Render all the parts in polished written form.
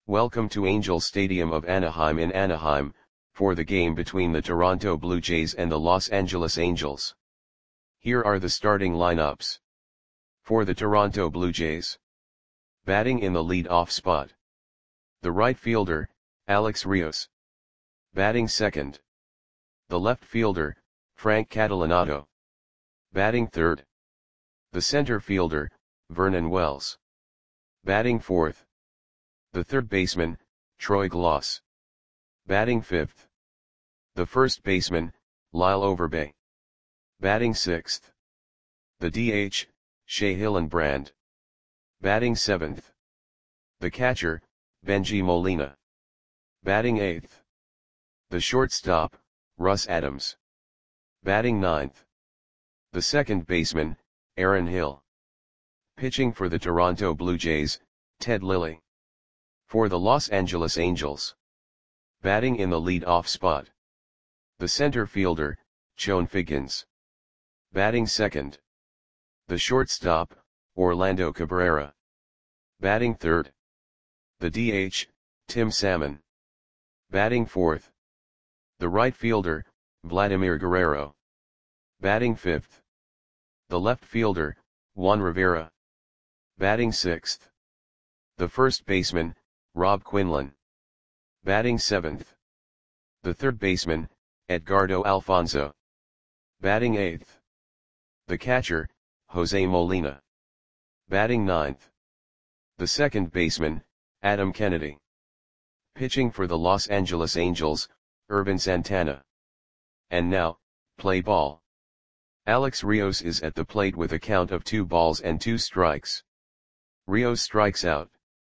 Welcome to Angel Stadium of Anaheim in Anaheim, for the game between the Toronto Blue Jays and the Los Angeles Angels. Here are the starting lineups. For the Toronto Blue Jays. Batting in the lead-off spot. The right fielder, Alex Rios. Batting second. The left fielder, Frank Catalanotto. Batting third. The center fielder, Vernon Wells. Batting fourth. The third baseman, Troy Glaus. Batting fifth. The first baseman, Lyle Overbay. Batting sixth. The DH, Shea Hillenbrand. Batting seventh. The catcher, Bengie Molina. Batting eighth. The shortstop, Russ Adams. Batting ninth. The second baseman, Aaron Hill. Pitching for the Toronto Blue Jays, Ted Lilly. For the Los Angeles Angels. Batting in the lead-off spot. The center fielder, Chone Figgins. Batting second. The shortstop, Orlando Cabrera. Batting third. The DH, Tim Salmon. Batting fourth. The right fielder, Vladimir Guerrero. Batting fifth. The left fielder, Juan Rivera. Batting sixth. The first baseman, Rob Quinlan. Batting seventh. The third baseman, Edgardo Alfonzo. Batting eighth. The catcher, Jose Molina. Batting ninth. The second baseman, Adam Kennedy. Pitching for the Los Angeles Angels, Irvin Santana. And now, play ball. Alex Rios is at the plate with a count of 2 balls and 2 strikes. Rios strikes out.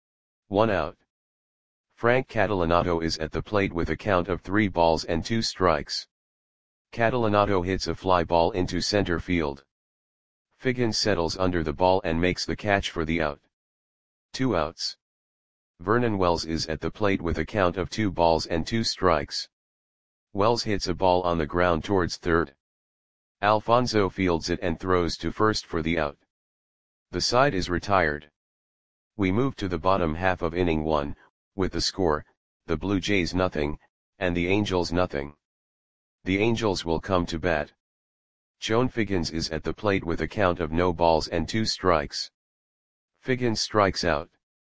1 out. Frank Catalanotto is at the plate with a count of 3 balls and 2 strikes. Catalanotto hits a fly ball into center field. Figgins settles under the ball and makes the catch for the out. 2 outs. Vernon Wells is at the plate with a count of 2 balls and 2 strikes. Wells hits a ball on the ground towards third. Alfonzo fields it and throws to first for the out. The side is retired. We move to the bottom half of inning 1, with the score, the Blue Jays 0, and the Angels 0. The Angels will come to bat. Chone Figgins is at the plate with a count of no balls and 2 strikes. Figgins strikes out.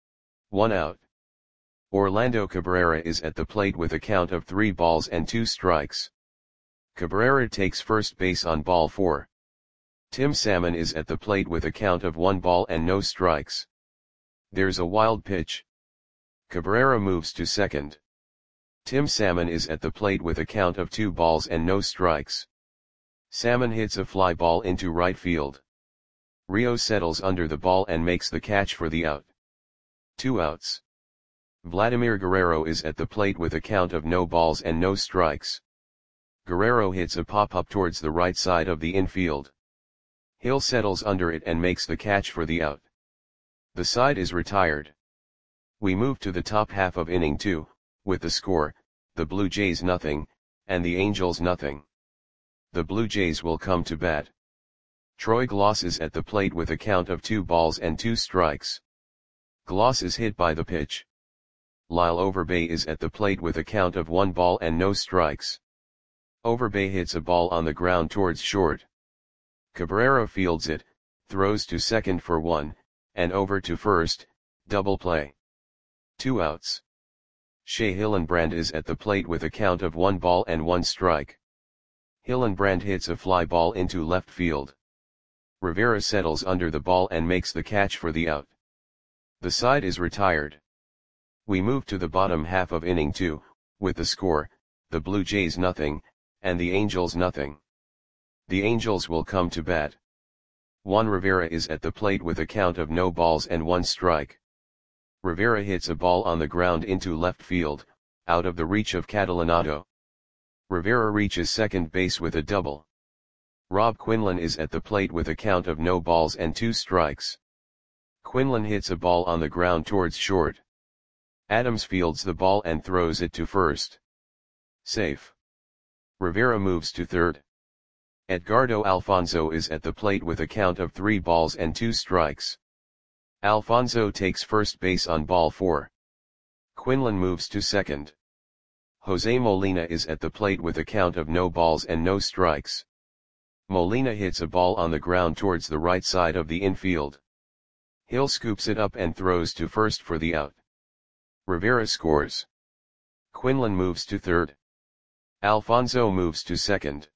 1 out. Orlando Cabrera is at the plate with a count of 3 balls and 2 strikes. Cabrera takes first base on ball 4. Tim Salmon is at the plate with a count of 1 ball and no strikes. There's a wild pitch. Cabrera moves to second. Tim Salmon is at the plate with a count of 2 balls and no strikes. Salmon hits a fly ball into right field. Rios settles under the ball and makes the catch for the out. 2 outs. Vladimir Guerrero is at the plate with a count of no balls and no strikes. Guerrero hits a pop-up towards the right side of the infield. Hill settles under it and makes the catch for the out. The side is retired. We move to the top half of inning 2, with the score, the Blue Jays 0, and the Angels 0. The Blue Jays will come to bat. Troy Glaus is at the plate with a count of 2 balls and 2 strikes. Glaus is hit by the pitch. Lyle Overbay is at the plate with a count of 1 ball and no strikes. Overbay hits a ball on the ground towards short. Cabrera fields it, throws to second for 1, and over to first, double play. 2 outs. Shea Hillenbrand is at the plate with a count of 1 ball and 1 strike. Hillenbrand hits a fly ball into left field. Rivera settles under the ball and makes the catch for the out. The side is retired. We move to the bottom half of inning 2, with the score, the Blue Jays 0, and the Angels 0. The Angels will come to bat. Juan Rivera is at the plate with a count of no balls and 1 strike. Rivera hits a ball on the ground into left field, out of the reach of Catalanotto. Rivera reaches second base with a double. Rob Quinlan is at the plate with a count of no balls and 2 strikes. Quinlan hits a ball on the ground towards short. Adams fields the ball and throws it to first. Safe. Rivera moves to third. Edgardo Alfonzo is at the plate with a count of 3 balls and 2 strikes. Alfonzo takes first base on ball 4. Quinlan moves to second. Jose Molina is at the plate with a count of no balls and no strikes. Molina hits a ball on the ground towards the right side of the infield. Hill scoops it up and throws to first for the out. Rivera scores. Quinlan moves to third. Alfonso moves to second.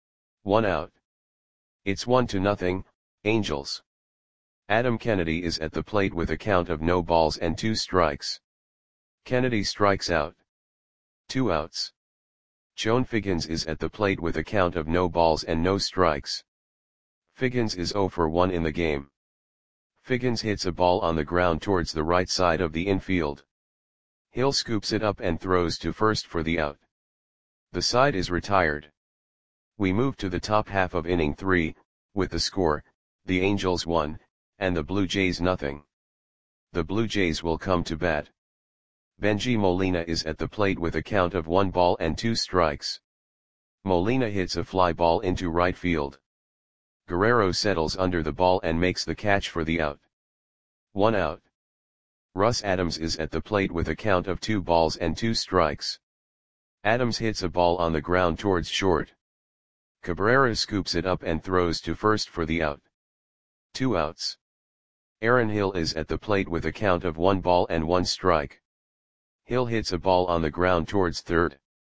1 out. It's 1-0, Angels. Adam Kennedy is at the plate with a count of no balls and 2 strikes. Kennedy strikes out. 2 outs. Joan Figgins is at the plate with a count of no balls and no strikes. Figgins is 0 for 1 in the game. Figgins hits a ball on the ground towards the right side of the infield. Hill scoops it up and throws to first for the out. The side is retired. We move to the top half of inning 3, with the score, the Angels 1, and the Blue Jays 0. The Blue Jays will come to bat. Benji Molina is at the plate with a count of 1 ball and 2 strikes. Molina hits a fly ball into right field. Guerrero settles under the ball and makes the catch for the out. 1 out. Russ Adams is at the plate with a count of 2 balls and 2 strikes. Adams hits a ball on the ground towards short. Cabrera scoops it up and throws to first for the out. 2 outs. Aaron Hill is at the plate with a count of 1 ball and 1 strike. Hill hits a ball on the ground towards third.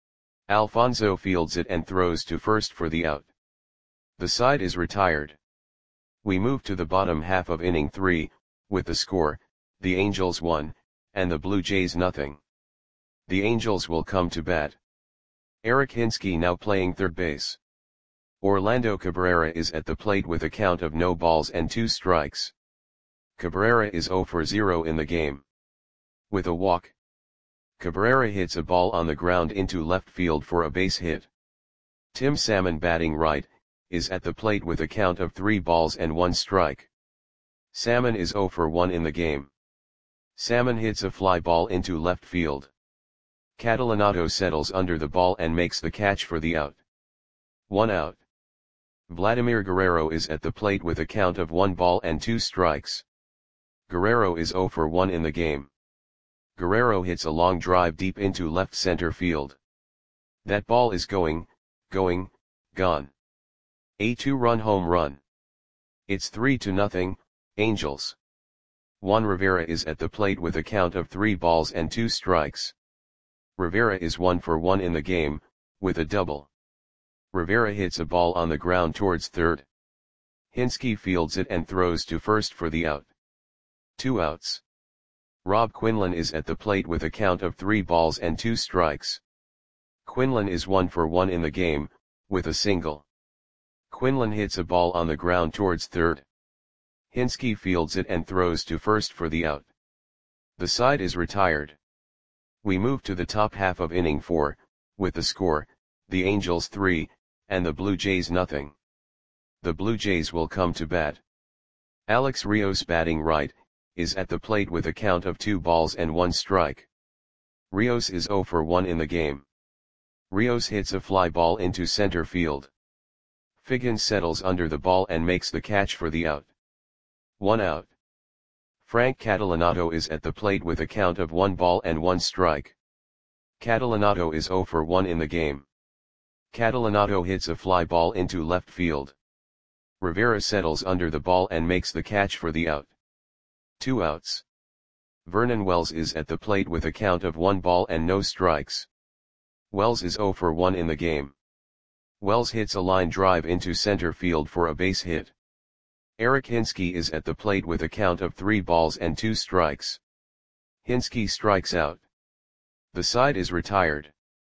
Alfonso fields it and throws to first for the out. The side is retired. We move to the bottom half of inning 3, with the score, the Angels 1, and the Blue Jays 0. The Angels will come to bat. Eric Hinske now playing third base. Orlando Cabrera is at the plate with a count of no balls and 2 strikes. Cabrera is 0 for 0 in the game. With a walk, Cabrera hits a ball on the ground into left field for a base hit. Tim Salmon, batting right, is at the plate with a count of 3 balls and 1 strike. Salmon is 0 for 1 in the game. Salmon hits a fly ball into left field. Catalanotto settles under the ball and makes the catch for the out. 1 out. Vladimir Guerrero is at the plate with a count of 1 ball and 2 strikes. Guerrero is 0 for 1 in the game. Guerrero hits a long drive deep into left center field. That ball is gone. A 2-run home run. It's 3-0, Angels. Juan Rivera is at the plate with a count of 3 balls and 2 strikes. Rivera is 1 for 1 in the game, with a double. Rivera hits a ball on the ground towards third. Hinske fields it and throws to first for the out. 2 outs. Rob Quinlan is at the plate with a count of 3 balls and 2 strikes. Quinlan is 1 for 1 in the game, with a single. Quinlan hits a ball on the ground towards third. Hinske fields it and throws to first for the out. The side is retired. We move to the top half of inning 4, with the score, the Angels 3, and the Blue Jays 0. The Blue Jays will come to bat. Alex Rios, batting right, is at the plate with a count of 2 balls and 1 strike. Rios is 0 for 1 in the game. Rios hits a fly ball into center field. Figgins settles under the ball and makes the catch for the out. 1 out. Frank Catalanotto is at the plate with a count of 1 ball and 1 strike. Catalanotto is 0 for 1 in the game. Catalanotto hits a fly ball into left field. Rivera settles under the ball and makes the catch for the out. 2 outs. Vernon Wells is at the plate with a count of 1 ball and no strikes. Wells is 0 for 1 in the game. Wells hits a line drive into center field for a base hit. Eric Hinske is at the plate with a count of 3 balls and 2 strikes. Hinske strikes out. The side is retired.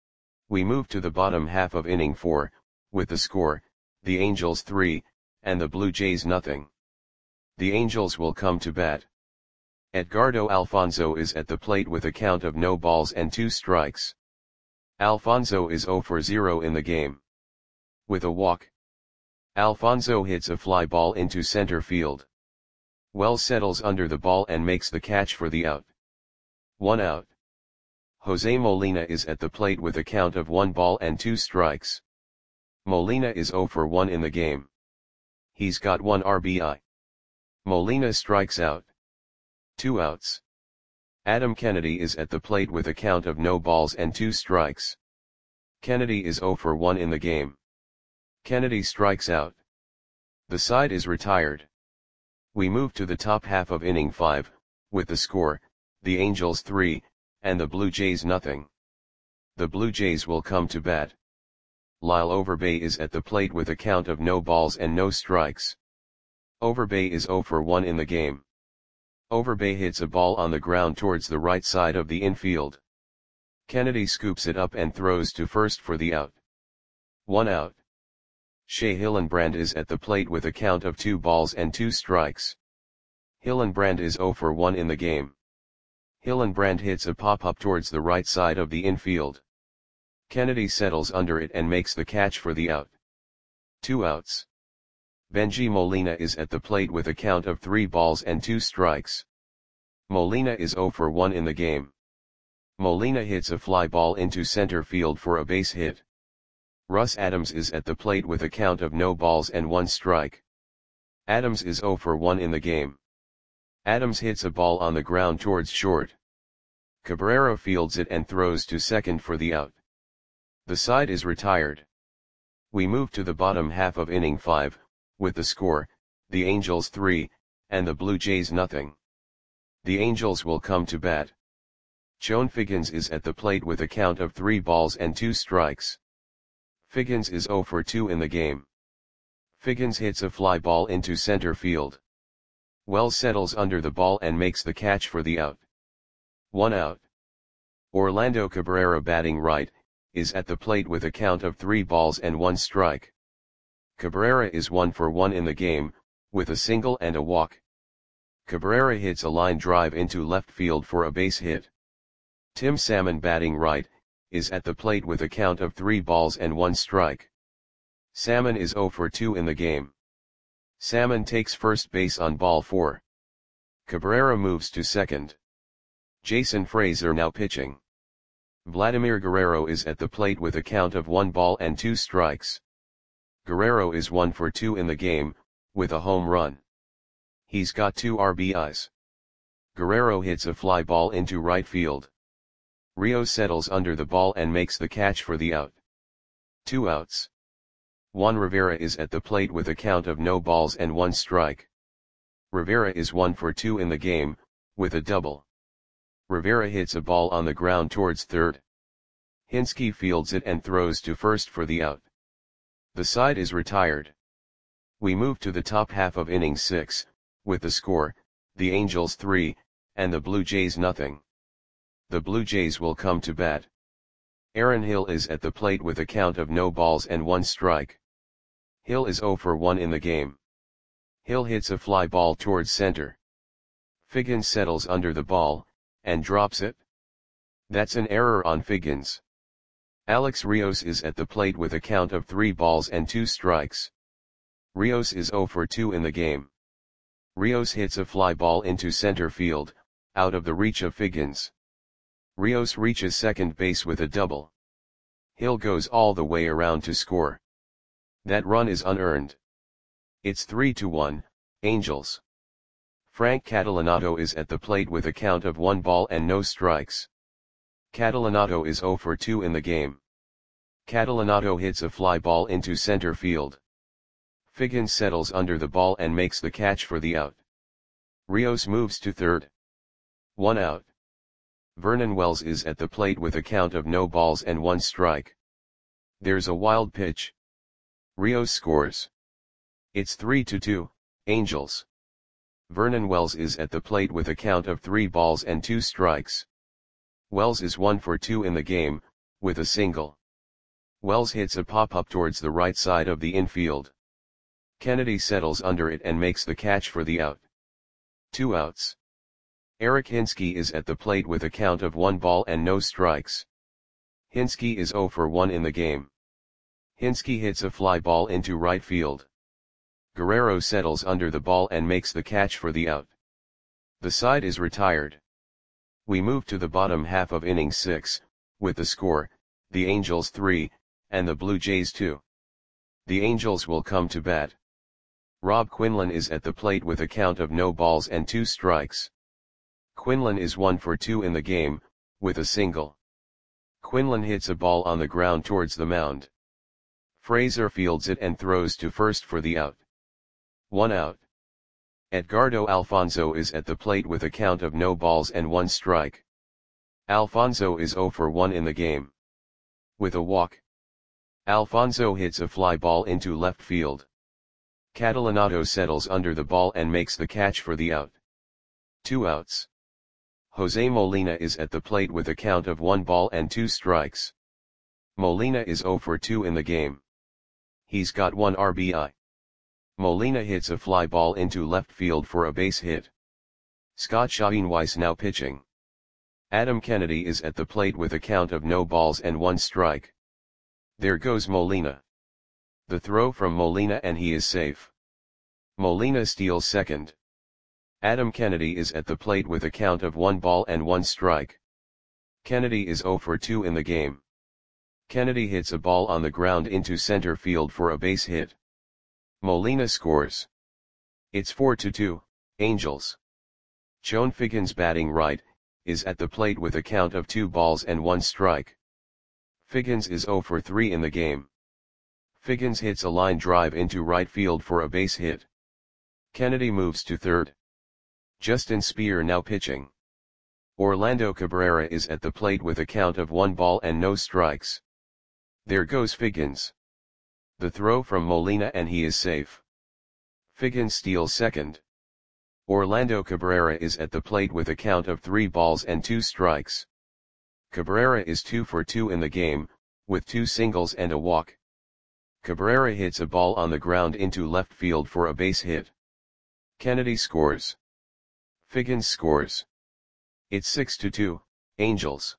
We move to the bottom half of inning 4, with the score, the Angels 3, and the Blue Jays 0. The Angels will come to bat. Edgardo Alfonso is at the plate with a count of no balls and 2 strikes. Alfonso is 0 for 0 in the game. With a walk, Alfonso hits a fly ball into center field. Wells settles under the ball and makes the catch for the out. 1 out. Jose Molina is at the plate with a count of 1 ball and 2 strikes. Molina is 0 for 1 in the game. He's got 1 RBI. Molina strikes out. 2 outs. Adam Kennedy is at the plate with a count of no balls and 2 strikes. Kennedy is 0 for 1 in the game. Kennedy strikes out. The side is retired. We move to the top half of inning 5, with the score, the Angels 3, and the Blue Jays nothing. The Blue Jays will come to bat. Lyle Overbay is at the plate with a count of no balls and no strikes. Overbay is 0 for 1 in the game. Overbay hits a ball on the ground towards the right side of the infield. Kennedy scoops it up and throws to first for the out. 1 out. Shea Hillenbrand is at the plate with a count of 2 balls and 2 strikes. Hillenbrand is 0 for 1 in the game. Hillenbrand hits a pop-up towards the right side of the infield. Kennedy settles under it and makes the catch for the out. 2 outs. Benji Molina is at the plate with a count of 3 balls and 2 strikes. Molina is 0 for 1 in the game. Molina hits a fly ball into center field for a base hit. Russ Adams is at the plate with a count of no balls and 1 strike. Adams is 0 for 1 in the game. Adams hits a ball on the ground towards short. Cabrera fields it and throws to second for the out. The side is retired. We move to the bottom half of inning 5, with the score, the Angels 3, and the Blue Jays nothing. The Angels will come to bat. Joan Figgins is at the plate with a count of 3 balls and 2 strikes. Figgins is 0 for 2 in the game. Figgins hits a fly ball into center field. Wells settles under the ball and makes the catch for the out. 1 out. Orlando Cabrera, batting right, is at the plate with a count of 3 balls and 1 strike. Cabrera is 1 for 1 in the game, with a single and a walk. Cabrera hits a line drive into left field for a base hit. Tim Salmon, batting right, is at the plate with a count of 3 balls and 1 strike. Salmon is 0 for 2 in the game. Salmon takes first base on ball 4. Cabrera moves to second. Jason Frazier now pitching. Vladimir Guerrero is at the plate with a count of 1 ball and 2 strikes. Guerrero is 1 for 2 in the game, with a home run. He's got 2 RBIs. Guerrero hits a fly ball into right field. Rios settles under the ball and makes the catch for the out. 2 outs. Juan Rivera is at the plate with a count of no balls and 1 strike. Rivera is 1 for 2 in the game, with a double. Rivera hits a ball on the ground towards third. Hinske fields it and throws to first for the out. The side is retired. We move to the top half of inning 6, with the score, the Angels 3, and the Blue Jays nothing. The Blue Jays will come to bat. Aaron Hill is at the plate with a count of no balls and 1 strike. Hill is 0 for 1 in the game. Hill hits a fly ball towards center. Figgins settles under the ball, and drops it. That's an error on Figgins. Alex Rios is at the plate with a count of 3 balls and 2 strikes. Rios is 0 for 2 in the game. Rios hits a fly ball into center field, out of the reach of Figgins. Rios reaches second base with a double. Hill goes all the way around to score. That run is unearned. It's 3-1, Angels. Frank Catalanato is at the plate with a count of 1 ball and no strikes. Catalanato is 0 for 2 in the game. Catalanato hits a fly ball into center field. Figgins settles under the ball and makes the catch for the out. Rios moves to third. 1 out. Vernon Wells is at the plate with a count of no balls and 1 strike. There's a wild pitch. Rios scores. It's 3-2, Angels. Vernon Wells is at the plate with a count of 3 balls and 2 strikes. Wells is 1 for 2 in the game, with a single. Wells hits a pop-up towards the right side of the infield. Kennedy settles under it and makes the catch for the out. 2 outs. Eric Hinske is at the plate with a count of 1 ball and no strikes. Hinske is 0 for 1 in the game. Hinske hits a fly ball into right field. Guerrero settles under the ball and makes the catch for the out. The side is retired. We move to the bottom half of inning 6, with the score, the Angels 3, and the Blue Jays 2. The Angels will come to bat. Rob Quinlan is at the plate with a count of no balls and 2 strikes. Quinlan is 1 for 2 in the game, with a single. Quinlan hits a ball on the ground towards the mound. Fraser fields it and throws to first for the out. 1 out. Edgardo Alfonso is at the plate with a count of no balls and 1 strike. Alfonso is 0 for 1 in the game. With a walk. Alfonso hits a fly ball into left field. Catalanato settles under the ball and makes the catch for the out. 2 outs. Jose Molina is at the plate with a count of 1 ball and 2 strikes. Molina is 0 for 2 in the game. He's got 1 RBI. Molina hits a fly ball into left field for a base hit. Scott Schoenweiss now pitching. Adam Kennedy is at the plate with a count of no balls and 1 strike. There goes Molina. The throw from Molina and he is safe. Molina steals second. Adam Kennedy is at the plate with a count of 1 ball and 1 strike. Kennedy is 0 for 2 in the game. Kennedy hits a ball on the ground into center field for a base hit. Molina scores. It's 4-2, Angels. Chone Figgins batting right, is at the plate with a count of 2 balls and 1 strike. Figgins is 0 for 3 in the game. Figgins hits a line drive into right field for a base hit. Kennedy moves to third. Justin Speer now pitching. Orlando Cabrera is at the plate with a count of 1 ball and no strikes. There goes Figgins. The throw from Molina and he is safe. Figgins steals second. Orlando Cabrera is at the plate with a count of 3 balls and 2 strikes. Cabrera is 2 for 2 in the game, with 2 singles and a walk. Cabrera hits a ball on the ground into left field for a base hit. Kennedy scores. Figgins scores. It's 6-2, Angels.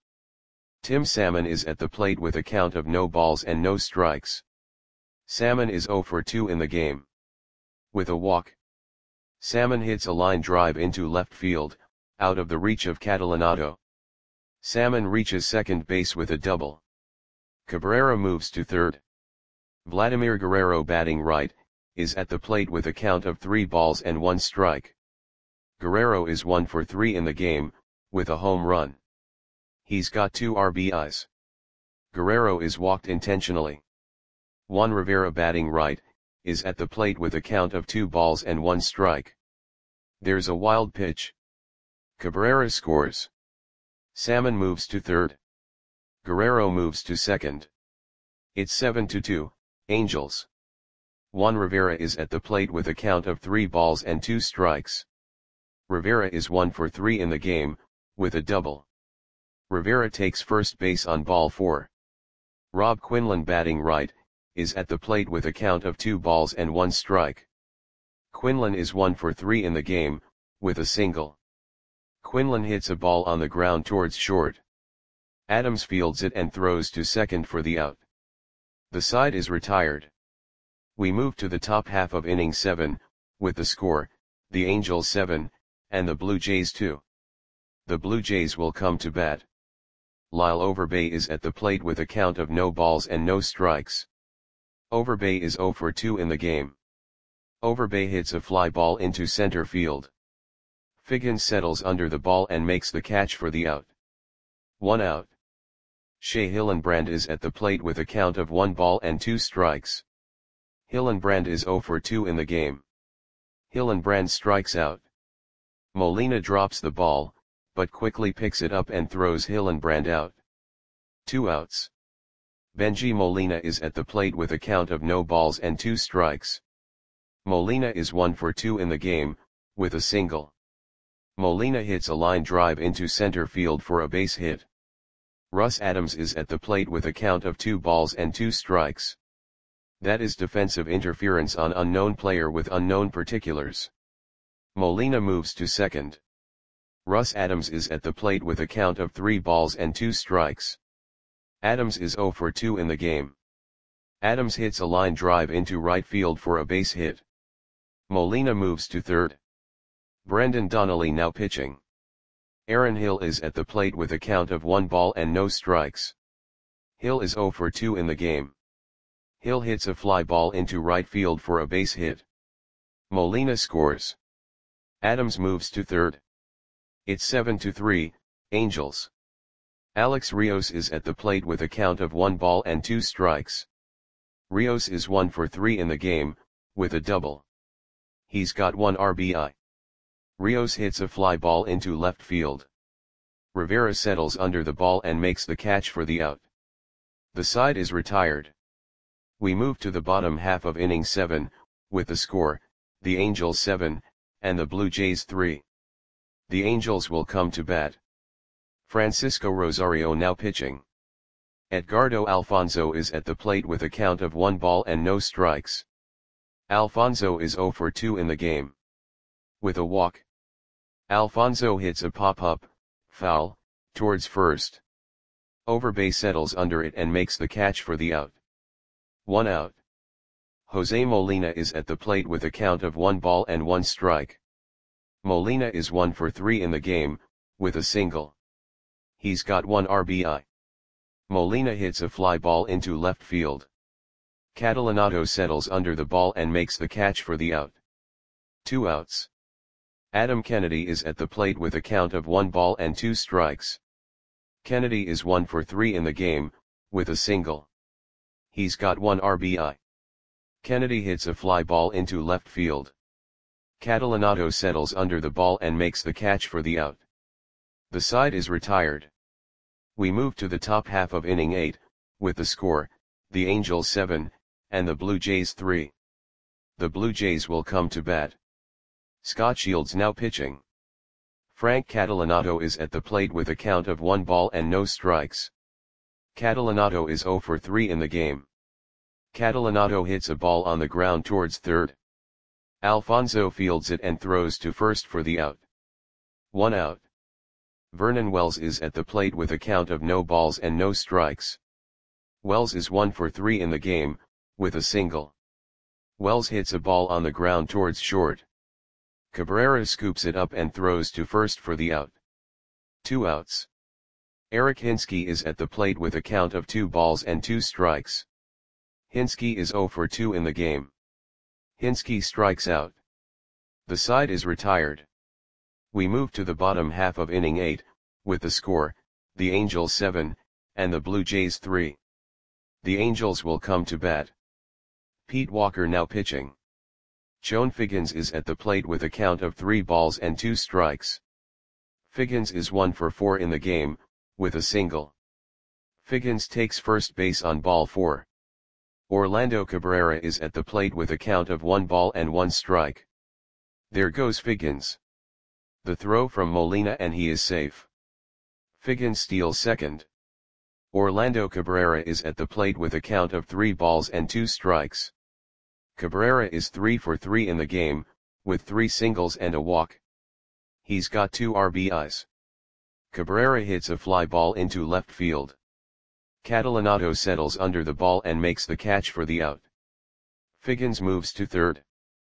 Tim Salmon is at the plate with a count of no balls and no strikes. Salmon is 0 for 2 in the game. With a walk. Salmon hits a line drive into left field, out of the reach of Catalanato. Salmon reaches second base with a double. Cabrera moves to third. Vladimir Guerrero batting right, is at the plate with a count of 3 balls and 1 strike. Guerrero is 1 for 3 in the game, with a home run. He's got 2 RBIs. Guerrero is walked intentionally. Juan Rivera batting right, is at the plate with a count of 2 balls and 1 strike. There's a wild pitch. Cabrera scores. Salmon moves to third. Guerrero moves to second. It's 7-2, Angels. Juan Rivera is at the plate with a count of 3 balls and 2 strikes. Rivera is 1 for 3 in the game, with a double. Rivera takes first base on ball 4. Rob Quinlan batting right, is at the plate with a count of 2 balls and 1 strike. Quinlan is 1 for 3 in the game, with a single. Quinlan hits a ball on the ground towards short. Adams fields it and throws to second for the out. The side is retired. We move to the top half of inning 7, with the score, the Angels 7, and the Blue Jays 2. The Blue Jays will come to bat. Lyle Overbay is at the plate with a count of no balls and no strikes. Overbay is 0 for 2 in the game. Overbay hits a fly ball into center field. Figgins settles under the ball and makes the catch for the out. 1 out. Shea Hillenbrand is at the plate with a count of 1 ball and 2 strikes. Hillenbrand is 0 for 2 in the game. Hillenbrand strikes out. Molina drops the ball, but quickly picks it up and throws Hillenbrand out. 2 outs. Benji Molina is at the plate with a count of no balls and 2 strikes. Molina is 1 for 2 in the game, with a single. Molina hits a line drive into center field for a base hit. Russ Adams is at the plate with a count of 2 balls and 2 strikes. That is defensive interference on unknown player with unknown particulars. Molina moves to second. Russ Adams is at the plate with a count of 3 balls and 2 strikes. Adams is 0 for 2 in the game. Adams hits a line drive into right field for a base hit. Molina moves to third. Brendan Donnelly now pitching. Aaron Hill is at the plate with a count of 1 ball and no strikes. Hill is 0 for 2 in the game. Hill hits a fly ball into right field for a base hit. Molina scores. Adams moves to third. It's 7-3, Angels. Alex Rios is at the plate with a count of 1 ball and 2 strikes. Rios is 1 for 3 in the game, with a double. He's got 1 RBI. Rios hits a fly ball into left field. Rivera settles under the ball and makes the catch for the out. The side is retired. We move to the bottom half of inning 7, with the score, the Angels 7, and the Blue Jays 3. The Angels will come to bat. Francisco Rosario now pitching. Edgardo Alfonzo is at the plate with a count of 1 ball and no strikes. Alfonzo is 0 for 2 in the game. With a walk, Alfonzo hits a pop-up, foul, towards first. Overbay settles under it and makes the catch for the out. 1 out. Jose Molina is at the plate with a count of 1 ball and 1 strike. Molina is 1 for 3 in the game, with a single. He's got 1 RBI. Molina hits a fly ball into left field. Catalanato settles under the ball and makes the catch for the out. 2 outs. Adam Kennedy is at the plate with a count of 1 ball and 2 strikes. Kennedy is 1 for 3 in the game, with a single. He's got 1 RBI. Kennedy hits a fly ball into left field. Catalanato settles under the ball and makes the catch for the out. The side is retired. We move to the top half of inning 8, with the score, the Angels 7, and the Blue Jays 3. The Blue Jays will come to bat. Scott Shields now pitching. Frank Catalanato is at the plate with a count of 1 ball and no strikes. Catalanato is 0 for 3 in the game. Catalanato hits a ball on the ground towards third. Alfonzo fields it and throws to first for the out. 1 out. Vernon Wells is at the plate with a count of no balls and no strikes. Wells is 1 for 3 in the game, with a single. Wells hits a ball on the ground towards short. Cabrera scoops it up and throws to first for the out. 2 outs. Eric Hinske is at the plate with a count of 2 balls and 2 strikes. Hinske is 0 for 2 in the game. Hinske strikes out. The side is retired. We move to the bottom half of inning 8, with the score, the Angels 7, and the Blue Jays 3. The Angels will come to bat. Pete Walker now pitching. Chone Figgins is at the plate with a count of 3 balls and 2 strikes. Figgins is 1 for 4 in the game, with a single. Figgins takes first base on ball 4. Orlando Cabrera is at the plate with a count of 1 ball and 1 strike. There goes Figgins. The throw from Molina and he is safe. Figgins steals second. Orlando Cabrera is at the plate with a count of 3 balls and 2 strikes. Cabrera is 3 for 3 in the game, with 3 singles and a walk. He's got 2 RBIs. Cabrera hits a fly ball into left field. Catalanato settles under the ball and makes the catch for the out. Figgins moves to third.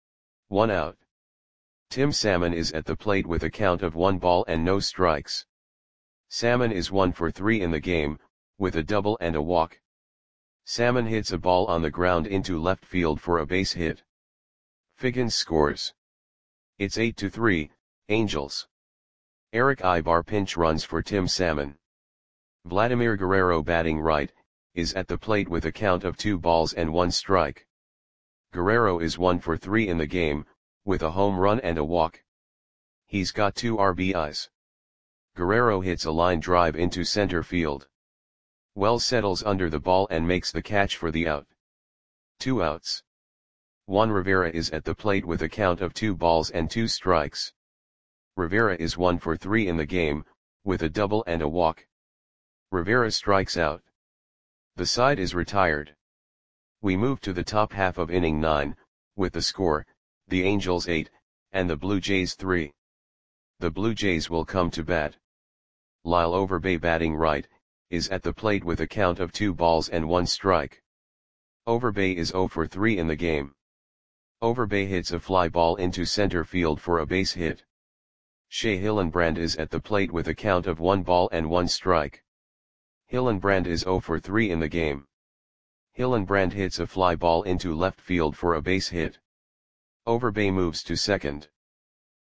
1 out. Tim Salmon is at the plate with a count of 1 ball and no strikes. Salmon is 1 for 3 in the game, with a double and a walk. Salmon hits a ball on the ground into left field for a base hit. Figgins scores. It's 8-3, Angels. Eric Ibar pinch runs for Tim Salmon. Vladimir Guerrero batting right, is at the plate with a count of 2 balls and 1 strike. Guerrero is 1 for 3 in the game, with a home run and a walk. He's got 2 RBIs. Guerrero hits a line drive into center field. Wells settles under the ball and makes the catch for the out. 2 outs. Juan Rivera is at the plate with a count of 2 balls and 2 strikes. Rivera is 1 for 3 in the game, with a double and a walk. Rivera strikes out. The side is retired. We move to the top half of inning 9, with the score, the Angels 8, and the Blue Jays 3. The Blue Jays will come to bat. Lyle Overbay batting right, is at the plate with a count of 2 balls and 1 strike. Overbay is 0 for 3 in the game. Overbay hits a fly ball into center field for a base hit. Shea Hillenbrand is at the plate with a count of 1 ball and 1 strike. Hillenbrand is 0 for 3 in the game. Hillenbrand hits a fly ball into left field for a base hit. Overbay moves to second.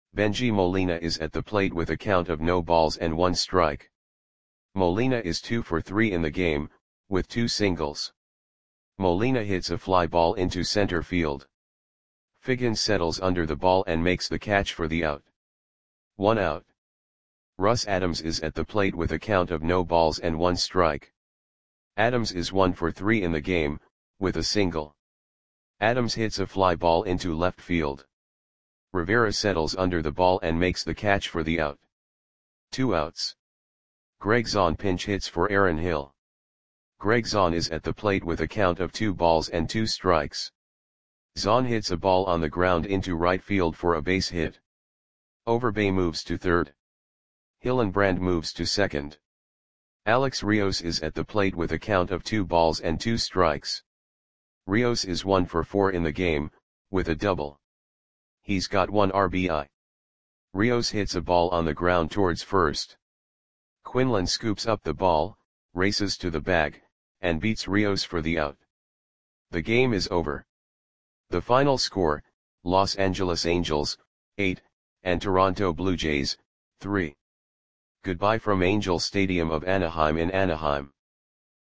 Bengie Molina is at the plate with a count of no balls and 1 strike. Molina is 2 for 3 in the game, with 2 singles. Molina hits a fly ball into center field. Figgins settles under the ball and makes the catch for the out. 1 out. Russ Adams is at the plate with a count of no balls and 1 strike. Adams is 1 for 3 in the game, with a single. Adams hits a fly ball into left field. Rivera settles under the ball and makes the catch for the out. 2 outs. Greg Zaun pinch hits for Aaron Hill. Greg Zaun is at the plate with a count of 2 balls and 2 strikes. Zaun hits a ball on the ground into right field for a base hit. Overbay moves to third. Hillenbrand moves to second. Alex Rios is at the plate with a count of 2 balls and 2 strikes. Rios is 1 for 4 in the game, with a double. He's got 1 RBI. Rios hits a ball on the ground towards first. Quinlan scoops up the ball, races to the bag, and beats Rios for the out. The game is over. The final score, Los Angeles Angels, 8, and Toronto Blue Jays, 3. Goodbye from Angel Stadium of Anaheim in Anaheim.